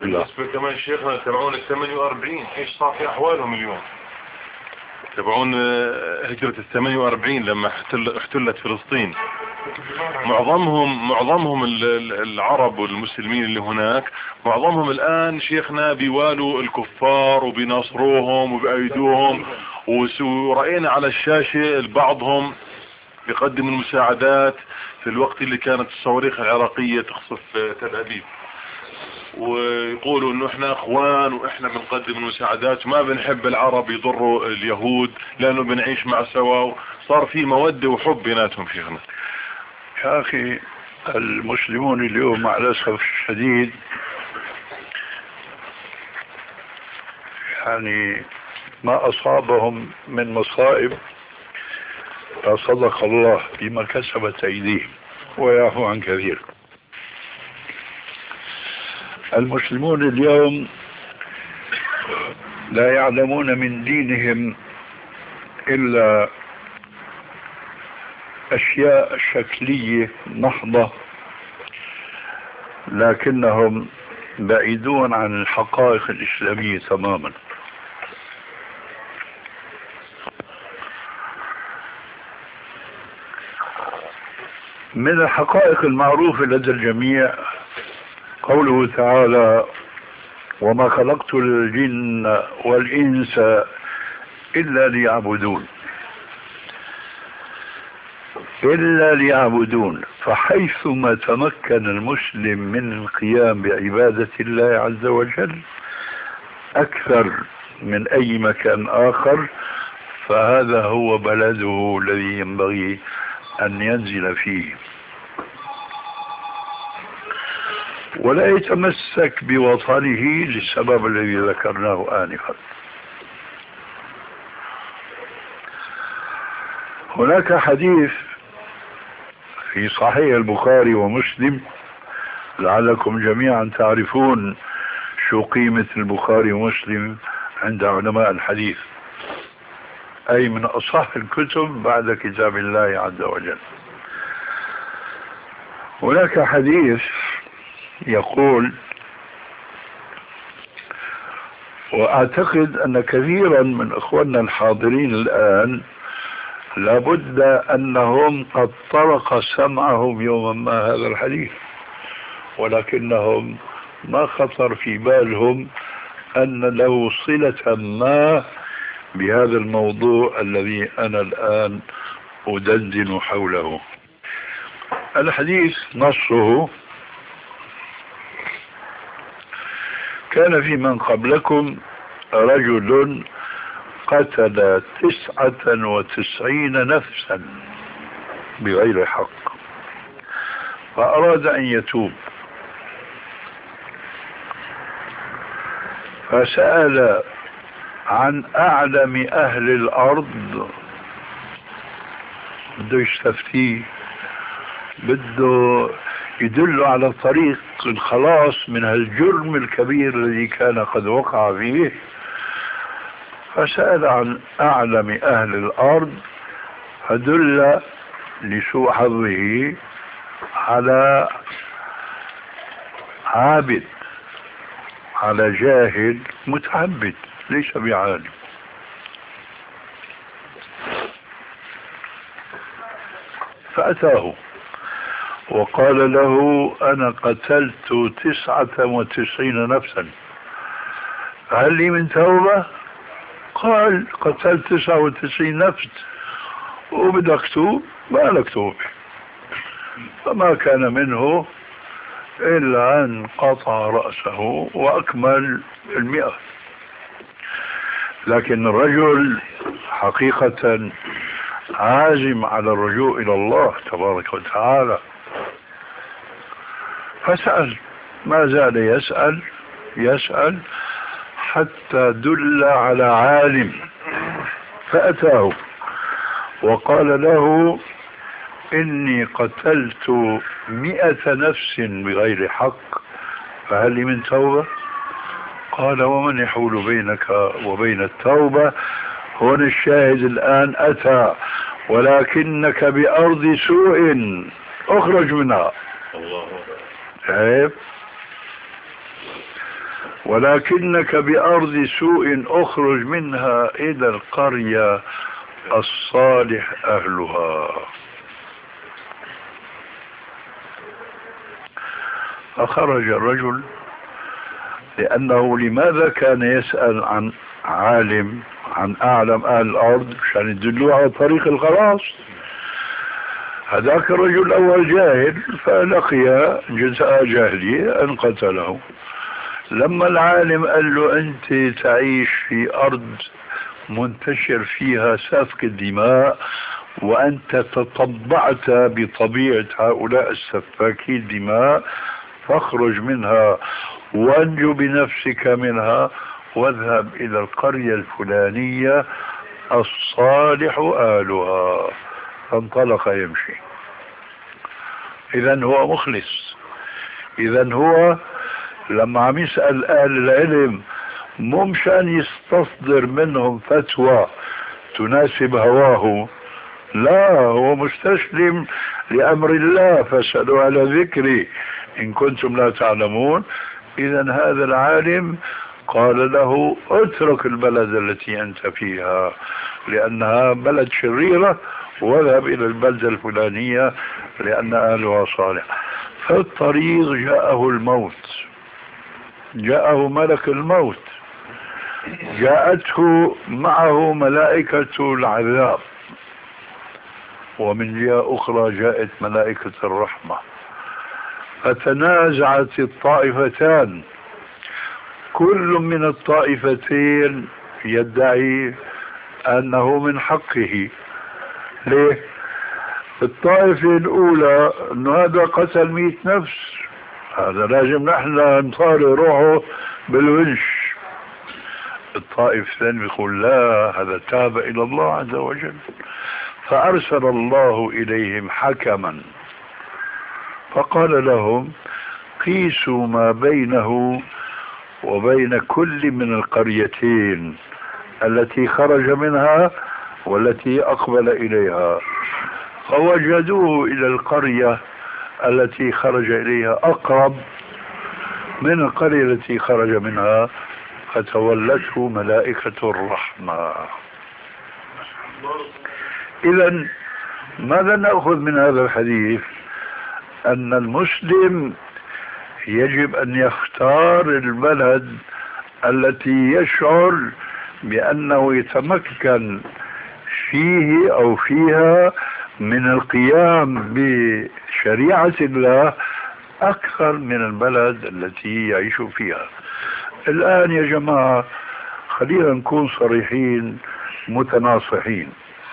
الله. بالنسبة كمان شيخنا تبعون 48 ايش صار في احوالهم اليوم؟ تبعون هجرة 48 لما احتلت فلسطين، معظمهم العرب والمسلمين اللي هناك، معظمهم الان شيخنا بيوالوا الكفار وبيناصروهم وبأيدوهم، ورأينا على الشاشة بعضهم بيقدم المساعدات في الوقت اللي كانت الصواريخ العراقية تخصف تل أبيب، ويقولوا انه احنا اخوان واحنا بنقدم المساعدات وما بنحب العرب يضروا اليهود لانه بنعيش مع سوا، صار في مودة وحب بيناتهم شيخنا. يا اخي المسلمون اليوم مع الاسف الشديد يعني ما اصابهم من مصائب فصدق الله بما كسبت ايديهم ويعفو عن كثير. المسلمون اليوم لا يعلمون من دينهم إلا أشياء شكلية محضة، لكنهم بعيدون عن الحقائق الإسلامية تماما. من الحقائق المعروفة لدى الجميع قوله تعالى: وما خلقت الجن والإنس إلا ليعبدون. إلا ليعبدون، فحيثما تمكن المسلم من القيام بعبادة الله عز وجل أكثر من أي مكان آخر فهذا هو بلده الذي ينبغي أن ينزل فيه، ولا يتمسك بوطنه للسبب الذي ذكرناه آنفا. هناك حديث في صحيح البخاري ومسلم، لعلكم جميعا تعرفون شو قيمة البخاري ومسلم عند علماء الحديث، أي من أصح الكتب بعد كتاب الله عز وجل. هناك حديث يقول، وأعتقد أن كثيرا من أخواننا الحاضرين الآن لابد أنهم قد طرق سمعهم يوما ما هذا الحديث، ولكنهم ما خطر في بالهم أن له صلة ما بهذا الموضوع الذي أنا الآن أدندن حوله. الحديث نصه: كان في من قبلكم رجل قتل 99 نفسا بغير حق فأراد أن يتوب، فسأل عن أعلم أهل الأرض، بده يستفتيه، بده يدل على طريق الخلاص من هالجرم الكبير الذي كان قد وقع فيه. فسأل عن أعلم أهل الأرض فدل لسوء حظه على عابد، على جاهل متعبد ليس بعالم. فأتاه وقال له: أنا قتلت 99 نفسا، هل لي من توبة؟ قال: قتلت 99 نفس وبدك توب؟ ما لك توبة. فما كان منه إلا أن قطع رأسه وأكمل 100. لكن الرجل حقيقة عازم على الرجوع إلى الله تبارك وتعالى، فسأل، ما زال يسأل حتى دل على عالم، فأتاه وقال له: إني قتلت 100 نفس بغير حق، فهل لي من توبة؟ قال: ومن يحول بينك وبين التوبة؟ هنا الشاهد الآن أتى، ولكنك بأرض سوء اخرج منها. عيب. ولكنك بأرض سوء اخرج منها إلى القرية الصالح أهلها. فخرج الرجل، لأنه لماذا كان يسأل عن عالم، عن أعلم أهل الأرض عشان يدلوه على طريق الخلاص؟ هذاك الرجل الأول جاهل فلقي جزاء جهله أن قتله. لما العالم قال له أنت تعيش في أرض منتشر فيها سفك الدماء، وأنت تطبعت بطبيعة هؤلاء السفاكي الدماء، فاخرج منها وانجو بنفسك منها واذهب إلى القرية الفلانية الصالح أهلها. فانطلق يمشي. إذن هو مخلص. إذن هو لما عم يسأل أهل العلم مو مشان يستصدر منهم فتوى تناسب هواه، لا، هو مستسلم لأمر الله، فاسألوا على ذكري إن كنتم لا تعلمون. إذن هذا العالم قال له اترك البلد التي أنت فيها لأنها بلد شريرة، واذهب إلى البلدة الفلانية لأن أهلها صالح. في الطريق جاءه الموت، جاءه ملك الموت، جاءته معه ملائكة العذاب، ومن جهة أخرى جاءت ملائكة الرحمة، فتنازعت الطائفتان، كل من الطائفتين يدعي أنه من حقه. ليه؟ الطائفة الأولى أنه هذا قتل 100 نفس، هذا لازم نحن نطاري روحه بالونش. الطائفة الثانية يقول لا، هذا تاب إلى الله عز وجل، فأرسل الله إليهم حكما فقال لهم قيسوا ما بينه وبين كل من القريتين التي خرج منها والتي أقبل إليها، فوجدوه إلى القرية التي خرج إليها أقرب من القرية التي خرج منها، فتولته ملائكة الرحمة. إذن ماذا نأخذ من هذا الحديث؟ أن المسلم يجب أن يختار البلد التي يشعر بأنه يتمكن فيه أو فيها من القيام بشريعة الله أكثر من البلد التي يعيش فيها. الآن يا جماعة خلينا نكون صريحين متناصحين.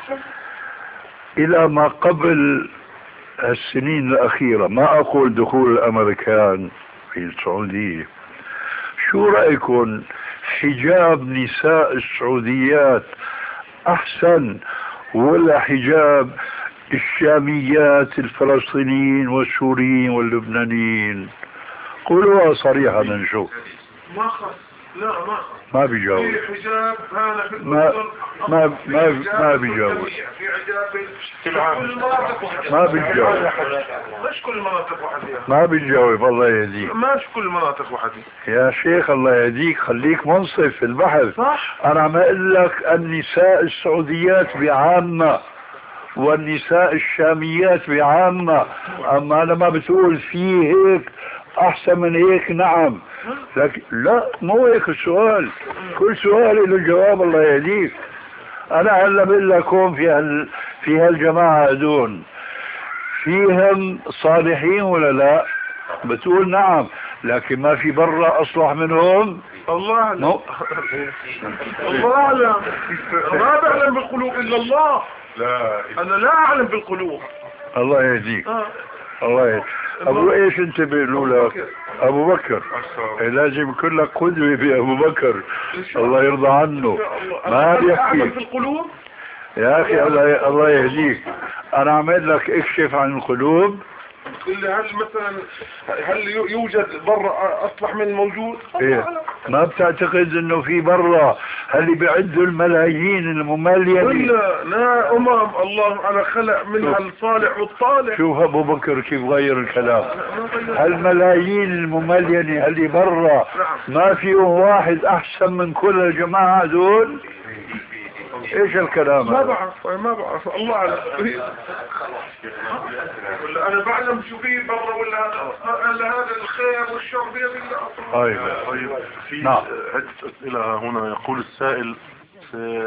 إلى ما قبل السنين الأخيرة، ما أقول دخول الأمريكان في السعودية، شو رأيكم حجاب نساء السعوديات أحسن ولا حجاب الشاميات الفلسطينيين والسوريين واللبنانيين؟ قولوها صريحة نشوف. ما خص، لا ما خص، ما بيجاوب. في حجاب هذا في ما بيجاوب. في حجاب في المناطق وحدها. ما بيجاوب. مش كل المناطق وحدها. ما بيجاوب. الله يهديك. مش كل المناطق وحدها. يا شيخ الله يهديك، خليك منصف في البحث. صح. أنا عم أقول لك النساء السعوديات بعامة والنساء الشاميات بعامة، أما لما بتقول في هيك أحسن من هيك، نعم، لكن لا، مو هيك السؤال. كل سؤال له جواب. الله يهديك. أنا هلا بقول لكم في هالجماعة هذول فيهم صالحين ولا لا؟ بتقول نعم، لكن ما في برا أصلح منهم. الله أعلم. الله أعلم. ما بعلم بالقلوب إلا الله. لا، أنا لا أعلم بالقلوب. الله يهديك. الله يهديك. أبو إيش أنت بيقولوا لك؟ أبو بكر. لازم يكون لك قدوة بأبو بكر، الله يرضى عنه. ما بيحكي بالقلوب يا أخي. الله يهديك. أنا عمل لك اكشف عن القلوب. هل مثلا هل يوجد برا أصلح من موجود؟ إيه؟ ما بتعتقد انه في برا اللي بيعدوا الملايين المملينة؟ لا الله على خلق منها الصالح والطالح. شوف ابو بكر كيف غير الكلام. الملايين المملينة اللي برا ما فيهم واحد احسن من كل الجماعة دول؟ ايش الكلام ما هذا؟ بعرف الله على ولا انا بعلم شو في برا ولا هذا الخير والشر بيد الله. طيب في عدة اسئلة هنا. يقول السائل